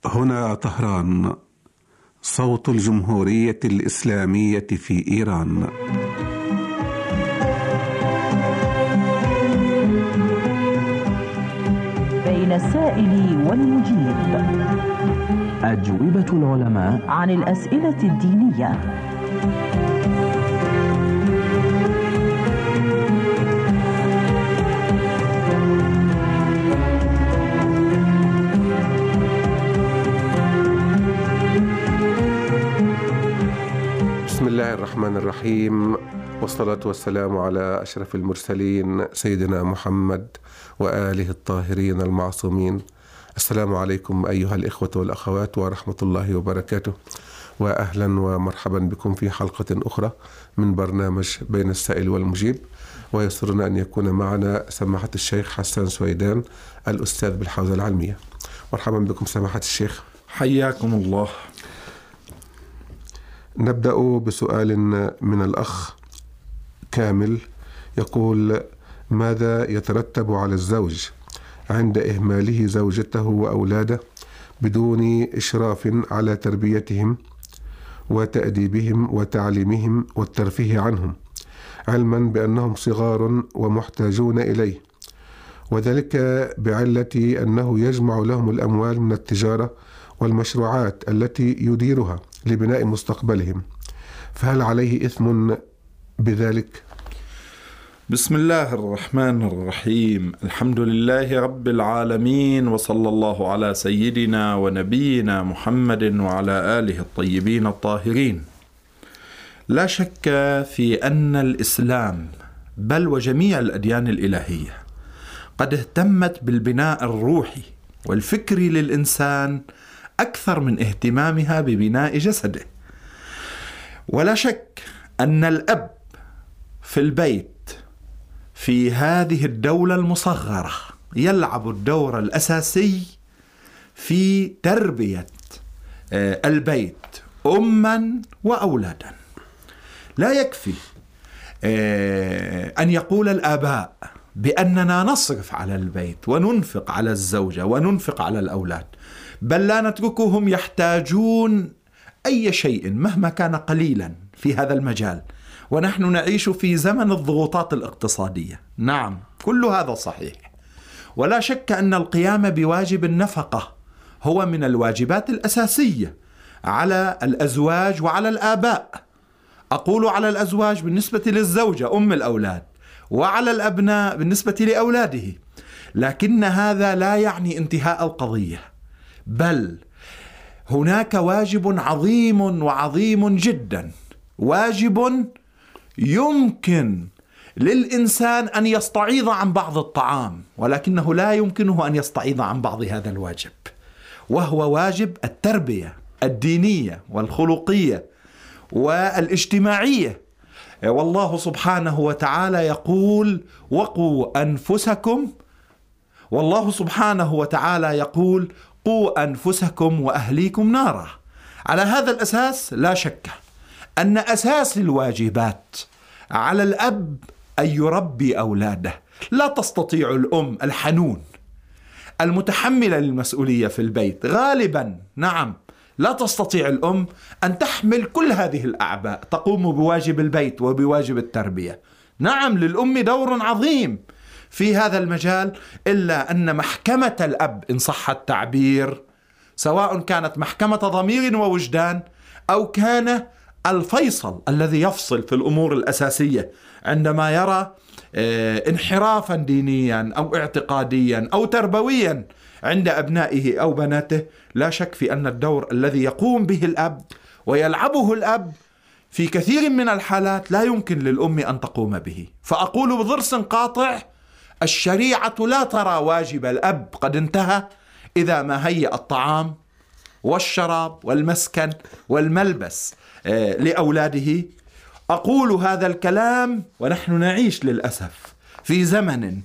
هنا طهران، صوت الجمهورية الإسلامية في إيران. بين السائل والمجيب، أجوبة العلماء عن الأسئلة الدينية. بسم الله الرحمن الرحيم، والصلاة والسلام على أشرف المرسلين سيدنا محمد وآله الطاهرين المعصومين. السلام عليكم أيها الإخوة والأخوات ورحمة الله وبركاته، وأهلا ومرحبا بكم في حلقة أخرى من برنامج بين السائل والمجيب. ويسرنا أن يكون معنا سماحة الشيخ حسان سويدان الأستاذ بالحوزة العلمية. مرحبا بكم سماحة الشيخ. حياكم الله. نبدأ بسؤال من الأخ كامل، يقول: ماذا يترتب على الزوج عند إهماله زوجته وأولاده بدون إشراف على تربيتهم وتأديبهم وتعليمهم والترفيه عنهم، علما بأنهم صغار ومحتاجون إليه، وذلك بعلة أنه يجمع لهم الأموال من التجارة والمشروعات التي يديرها لبناء مستقبلهم، فهل عليه إثم بذلك؟ بسم الله الرحمن الرحيم. الحمد لله رب العالمين، وصلى الله على سيدنا ونبينا محمد وعلى آله الطيبين الطاهرين. لا شك في أن الإسلام بل وجميع الأديان الإلهية قد اهتمت بالبناء الروحي والفكري للإنسان أكثر من اهتمامها ببناء جسده. ولا شك أن الأب في البيت في هذه الدولة المصغرة يلعب الدور الأساسي في تربية البيت أماً وأولادا. لا يكفي أن يقول الآباء بأننا نصرف على البيت وننفق على الزوجة وننفق على الأولاد، بل لا نتركهم يحتاجون أي شيء مهما كان قليلا في هذا المجال، ونحن نعيش في زمن الضغوطات الاقتصادية. نعم، كل هذا صحيح، ولا شك أن القيام بواجب النفقة هو من الواجبات الأساسية على الأزواج وعلى الآباء. أقول على الأزواج بالنسبة للزوجة أم الأولاد، وعلى الأبناء بالنسبة لأولاده، لكن هذا لا يعني انتهاء القضية، بل هناك واجب عظيم جدا، واجب يمكن للإنسان أن يستعيض عن بعض الطعام، ولكنه لا يمكنه أن يستعيض عن بعض هذا الواجب، وهو واجب التربية الدينية والخلقية والاجتماعية. والله سبحانه وتعالى يقول: وقوا أنفسكم، والله سبحانه وتعالى يقول: قوا أنفسكم وأهليكم نارا. على هذا الأساس لا شك أن أساس الواجبات على الأب أن يربي أولاده. لا تستطيع الأم الحنون المتحملة للمسؤولية في البيت غالبا، نعم، لا تستطيع الأم أن تحمل كل هذه الأعباء، تقوم بواجب البيت وبواجب التربية. نعم، للأم دور عظيم في هذا المجال، إلا أن محكمة الأب إن صح التعبير، سواء كانت محكمة ضمير ووجدان أو كان الفيصل الذي يفصل في الأمور الأساسية عندما يرى انحرافا دينيا أو اعتقاديا أو تربويا عند أبنائه أو بناته، لا شك في أن الدور الذي يقوم به الأب ويلعبه الأب في كثير من الحالات لا يمكن للأم أن تقوم به. فأقول بضرس قاطع: الشريعة لا ترى واجب الأب قد انتهى إذا ما هيأ الطعام والشراب والمسكن والملبس لأولاده. أقول هذا الكلام ونحن نعيش للأسف في زمن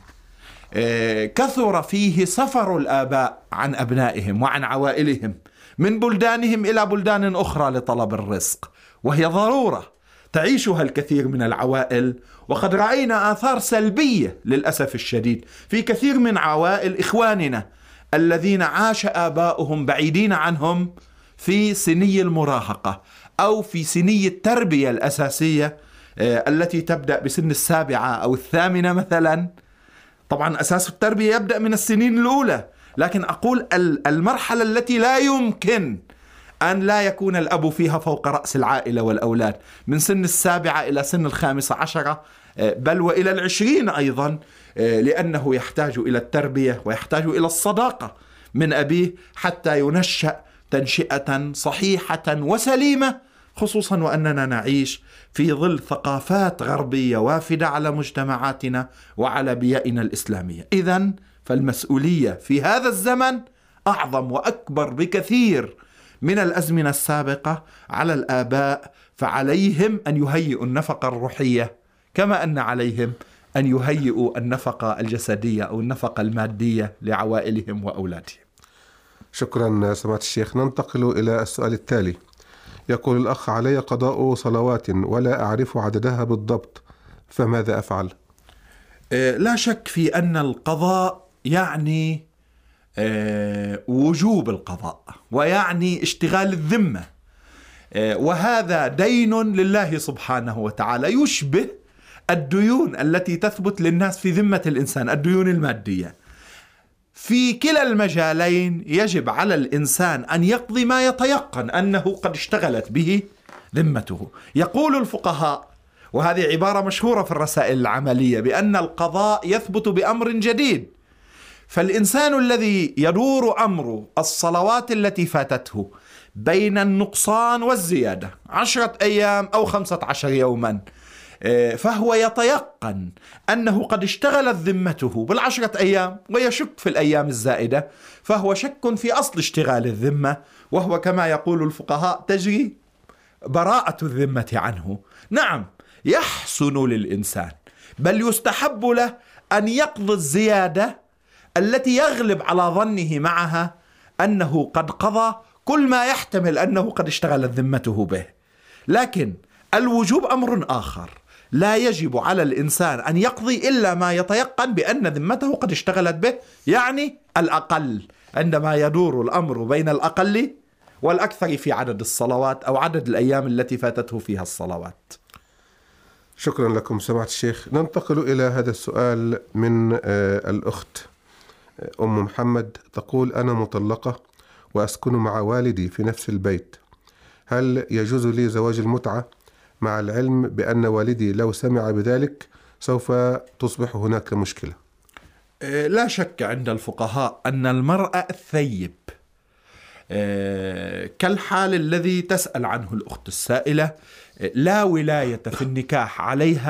كثر فيه سفر الآباء عن أبنائهم وعن عوائلهم من بلدانهم إلى بلدان أخرى لطلب الرزق، وهي ضرورة تعيشها الكثير من العوائل، وقد رأينا آثار سلبية للأسف الشديد في كثير من عوائل إخواننا الذين عاش آباؤهم بعيدين عنهم في سني المراهقة أو في سني التربية الأساسية التي تبدأ بسن 7 أو 8 مثلا. طبعا أساس التربية يبدأ من السنين الأولى، لكن أقول المرحلة التي لا يمكن أن لا يكون الأب فيها فوق رأس العائلة والأولاد، من سن 7 إلى سن 15 بل وإلى 20 أيضا، لأنه يحتاج إلى التربية ويحتاج إلى الصداقة من أبيه حتى ينشأ تنشئة صحيحة وسليمة، خصوصا وأننا نعيش في ظل ثقافات غربية وافدة على مجتمعاتنا وعلى بيئنا الإسلامية. إذن فالمسؤولية في هذا الزمن أعظم وأكبر بكثير من الأزمنة السابقة على الآباء، فعليهم أن يهيئوا النفقة الروحية كما أن عليهم أن يهيئوا النفقة الجسدية أو النفقة المادية لعوائلهم وأولادهم. شكرا سماحة الشيخ. ننتقل إلى السؤال التالي. يقول الأخ: علي قضاء صلوات ولا أعرف عددها بالضبط، فماذا أفعل؟ لا شك في أن القضاء يعني وجوب القضاء ويعني اشتغال الذمة، وهذا دين لله سبحانه وتعالى يشبه الديون التي تثبت للناس في ذمة الإنسان، الديون المادية. في كلا المجالين يجب على الإنسان أن يقضي ما يتيقن أنه قد اشتغلت به ذمته. يقول الفقهاء، وهذه عبارة مشهورة في الرسائل العملية، بأن القضاء يثبت بأمر جديد. فالإنسان الذي يدور أمر الصلوات التي فاتته بين النقصان والزيادة 10 أيام أو 15 يوما، فهو يتيقن أنه قد اشتغلت ذمته بال10 أيام ويشك في الأيام الزائدة، فهو شك في أصل اشتغال الذمة، وهو كما يقول الفقهاء تجري براءة الذمة عنه. نعم، يحسن للإنسان بل يستحب له أن يقضي الزيادة التي يغلب على ظنه معها أنه قد قضى كل ما يحتمل أنه قد اشتغلت ذمته به. لكن الوجوب أمر آخر، لا يجب على الإنسان أن يقضي إلا ما يتيقن بأن ذمته قد اشتغلت به، يعني الأقل، عندما يدور الأمر بين الأقل والأكثر في عدد الصلوات أو عدد الأيام التي فاتته فيها الصلوات. شكرا لكم سماحة الشيخ. ننتقل إلى هذا السؤال من الأخت أم محمد، تقول: أنا مطلقة وأسكن مع والدي في نفس البيت، هل يجوز لي زواج المتعة مع العلم بأن والدي لو سمع بذلك سوف تصبح هناك مشكلة؟ لا شك عند الفقهاء أن المرأة الثيب كالحال الذي تسأل عنه الأخت السائلة لا ولاية في النكاح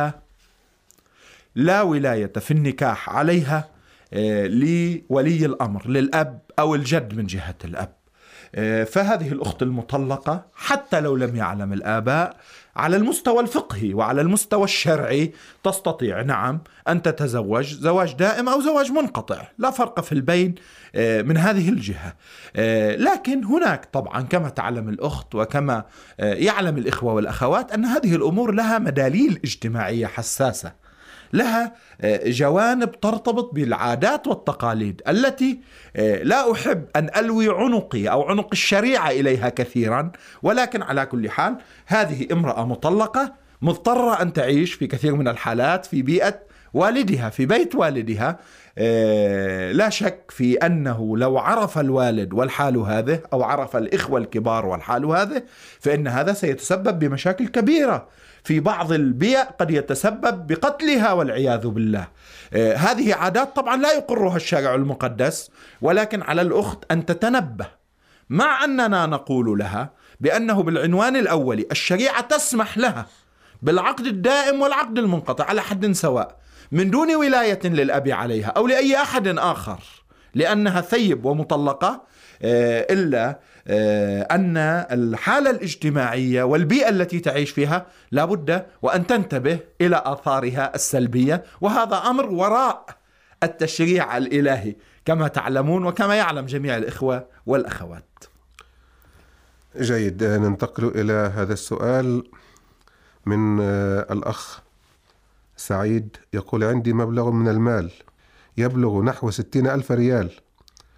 عليها لولي الأمر، للأب أو الجد من جهة الأب. فهذه الأخت المطلقة حتى لو لم يعلم الآباء، على المستوى الفقهي وعلى المستوى الشرعي تستطيع نعم أن تتزوج زواج دائم أو زواج منقطع، لا فرق في البين من هذه الجهة. لكن هناك طبعا كما تعلم الأخت وكما يعلم الإخوة والأخوات أن هذه الأمور لها مداليل اجتماعية حساسة، لها جوانب ترتبط بالعادات والتقاليد التي لا أحب أن ألوي عنقي أو عنق الشريعة إليها كثيرا، ولكن على كل حال هذه امرأة مطلقة مضطرة أن تعيش في كثير من الحالات في بيئة والدها، في بيت والدها. لا شك في أنه لو عرف الوالد والحال هذه أو عرف الإخوة الكبار والحال هذه، فإن هذا سيتسبب بمشاكل كبيرة، في بعض البيئة قد يتسبب بقتلها والعياذ بالله. هذه عادات طبعا لا يقرها الشرع المقدس، ولكن على الأخت أن تتنبه، مع أننا نقول لها بأنه بالعنوان الأولي الشريعة تسمح لها بالعقد الدائم والعقد المنقطع على حد سواء من دون ولاية للأب عليها أو لأي أحد آخر، لأنها ثيب ومطلقة، إلا أن الحالة الاجتماعية والبيئة التي تعيش فيها لابد وأن تنتبه إلى آثارها السلبية، وهذا أمر وراء التشريع الإلهي كما تعلمون وكما يعلم جميع الإخوة والأخوات. جيد. ننتقل إلى هذا السؤال من الأخ سعيد، يقول: عندي مبلغ من المال يبلغ نحو 60,000 ريال،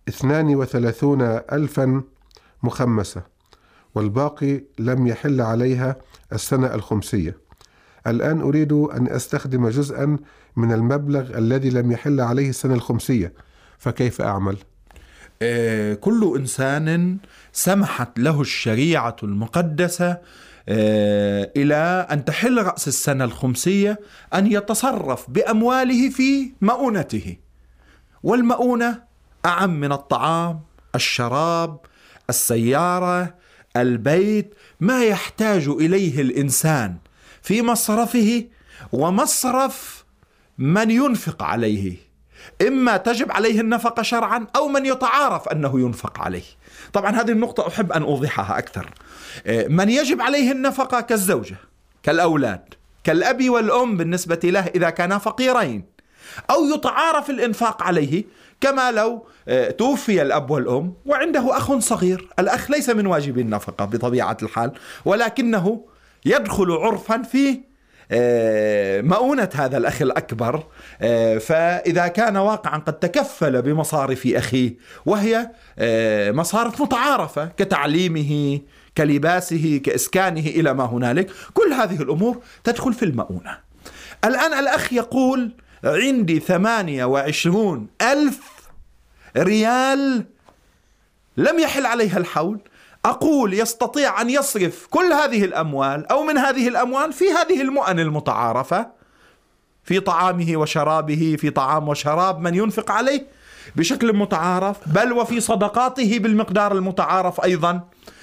32,000 مخمسة، والباقي لم يحل عليها السنة الخمسية. الآن أريد أن أستخدم جزءا من المبلغ الذي لم يحل عليه السنة الخمسية، فكيف أعمل؟ كل إنسان سمحت له الشريعة المقدسة إلى أن تحل رأس السنة الخمسية أن يتصرف بأمواله في مؤونته، والمؤونة أعم من الطعام، الشراب، السيارة، البيت، ما يحتاج إليه الإنسان في مصرفه ومصرف من ينفق عليه، إما تجب عليه النفقة شرعا أو من يتعارف أنه ينفق عليه. طبعا هذه النقطة أحب أن أوضحها أكثر. من يجب عليه النفقة كالزوجة، كالأولاد، كالأب والأم بالنسبة له إذا كانا فقيرين، أو يتعارف الإنفاق عليه كما لو توفي الأب والأم وعنده أخ صغير. الأخ ليس من واجب النفقة بطبيعة الحال، ولكنه يدخل عرفا في مؤونة هذا الأخ الأكبر، فإذا كان واقعا قد تكفل بمصارف أخيه وهي مصارف متعارفة كتعليمه، كلباسه، كإسكانه إلى ما هنالك، كل هذه الأمور تدخل في المؤونة. الآن الأخ يقول عندي 28,000 ريال لم يحل عليها الحول، أقول يستطيع أن يصرف كل هذه الأموال أو من هذه الأموال في هذه المؤن المتعارفة، في طعامه وشرابه، في طعام وشراب من ينفق عليه بشكل متعارف، بل وفي صدقاته بالمقدار المتعارف أيضا،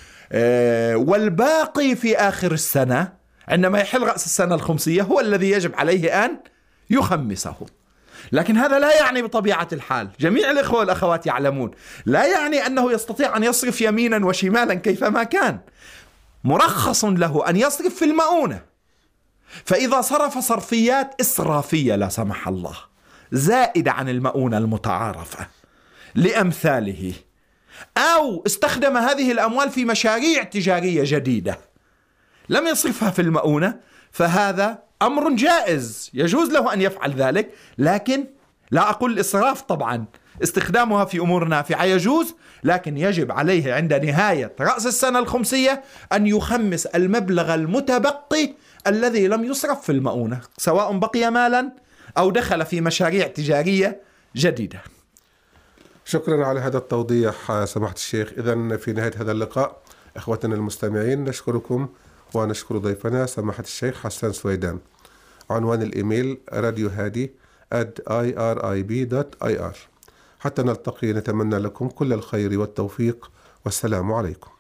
والباقي في آخر السنة عندما يحل رأس السنة الخمسية هو الذي يجب عليه أن يخمسه. لكن هذا لا يعني بطبيعة الحال، جميع الإخوة والأخوات يعلمون، لا يعني أنه يستطيع أن يصرف يمينا وشمالا كيفما كان. مرخص له أن يصرف في المؤونة، فإذا صرف صرفيات إسرافية لا سمح الله زائدة عن المؤونة المتعارفة لأمثاله، أو استخدم هذه الأموال في مشاريع تجارية جديدة لم يصرفها في المؤونة، فهذا أمر جائز، يجوز له أن يفعل ذلك. لكن لا أقول الإسراف، طبعا استخدامها في أمور نافعة يجوز، لكن يجب عليه عند نهاية رأس السنة الخمسية أن يخمس المبلغ المتبقي الذي لم يصرف في المؤونة، سواء بقي مالا أو دخل في مشاريع تجارية جديدة. شكرا على هذا التوضيح سماحة الشيخ. إذن في نهاية هذا اللقاء أخوتنا المستمعين نشكركم ونشكر ضيفنا سماحة الشيخ حسان سويدان. عنوان الإيميل radiohadi@irib.ir. حتى نلتقي نتمنى لكم كل الخير والتوفيق، والسلام عليكم.